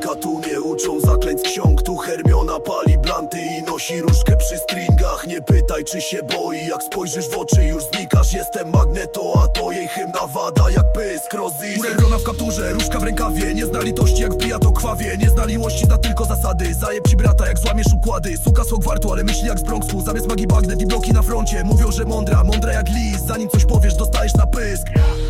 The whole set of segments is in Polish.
człowieka tu nie uczą zaklęć z ksiąg. Tu Hermiona pali blanty i nosi różkę przy stringach. Nie pytaj czy się boi, jak spojrzysz w oczy już znikasz. Jestem Magneto, a to jej hymna wada jak pysk rozis. Hermiona w kapturze, różka w rękawie. Nie zna litości jak wbija to krwawie. Nie zna miłości, zna tylko zasady. Zajeb ci brata jak złamiesz układy. Suka z Hogwartu, ale myśli jak z Bronxu. Zamiast magii bagnet i bloki na froncie. Mówią, że mądra jak lis. Zanim coś powiesz, dostajesz na pysk.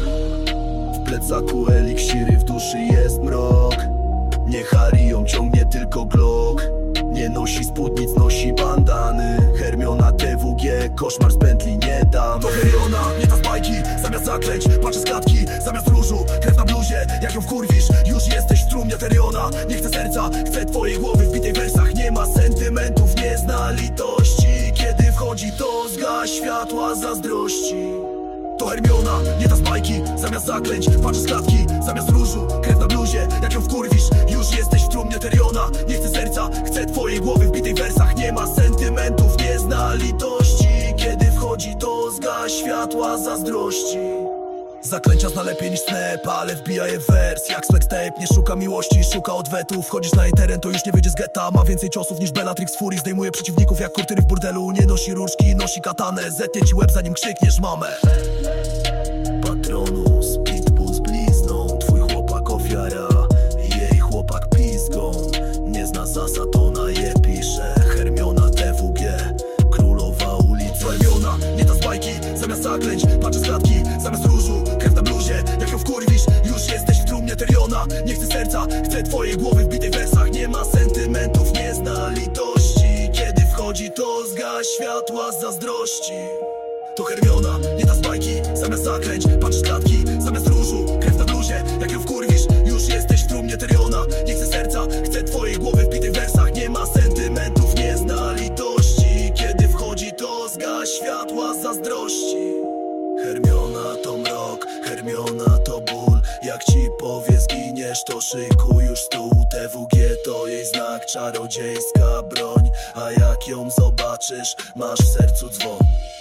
W plecaku eliksiry, w duszy jest mrok. Nie Harry ją ciągnie tylko Glock. Nie nosi spódnic, nosi bandany. Hermiona TWG, koszmar z pętli nie dam. To Hermiona, nie ta z bajki. Zamiast zaklęć, patrzę z klatki. Zamiast różu, krew na bluzie. Jak ją wkurwisz, już jesteś w trumnie Teriona. Nie chcę serca, chcę twojej głowy w bitej wersach. Nie ma sentymentów, nie zna litości. Kiedy wchodzi to zgaś światła zazdrości. To Hermiona, nie ta z bajki. Zamiast zaklęć, patrzę z klatki. Zamiast różu, krew na bluzie. Jak ją wkurwisz, już jesteś w trumnie Teriona. Nie chcę serca, chcę twojej głowy w bitej wersach. Nie ma sentymentów, nie zna litości. Kiedy wchodzi to zgaś światła zazdrości. Zaklęcia zna lepiej niż snap, ale wbija je w wers jak Swagstape. Nie szuka miłości, szuka odwetu. Wchodzisz na jej teren, to już nie wyjdzie z getta. Ma więcej ciosów niż Bellatrix Fury. Zdejmuje przeciwników jak kurtyry w burdelu. Nie nosi różdżki, nosi katanę. Zetnie ci łeb zanim krzykniesz mamę. Patronus, pitbull z blizną. Twój chłopak ofiara, jej chłopak pizgą. Nie zna zasad, ona je pisze. Hermiona TWG, królowa ulicy. Hermiona, nie ta z bajki. Zamiast zaklęć, patrzę z klatki. Zamiast różu, krew na bluzie. Jak ją wkurwisz, już jesteś w trumnie Teriona. Nie chcę serca, chcę twojej głowy w bitej wersach. Nie ma sentymentów, nie zna litości. Kiedy wchodzi to zgaś światła zazdrości. To Hermiona, nie ta z bajki. Zamiast zaklęć, patrz z klatki. Zamiast różu, krew na bluzie. Jak ją wkurwisz, już jesteś w trumnie Teriona. Nie chcę serca, chcę twojej głowy w bitej wersach. Nie ma sentymentów, nie zna litości. Kiedy wchodzi to zgaś światła zazdrości. Hermiona to mrok, Hermiona to ból. Jak ci powie zginiesz, to szykuj już stół. TWG to jej znak, czarodziejska broń. A jak ją zobaczysz, masz w sercu dzwon.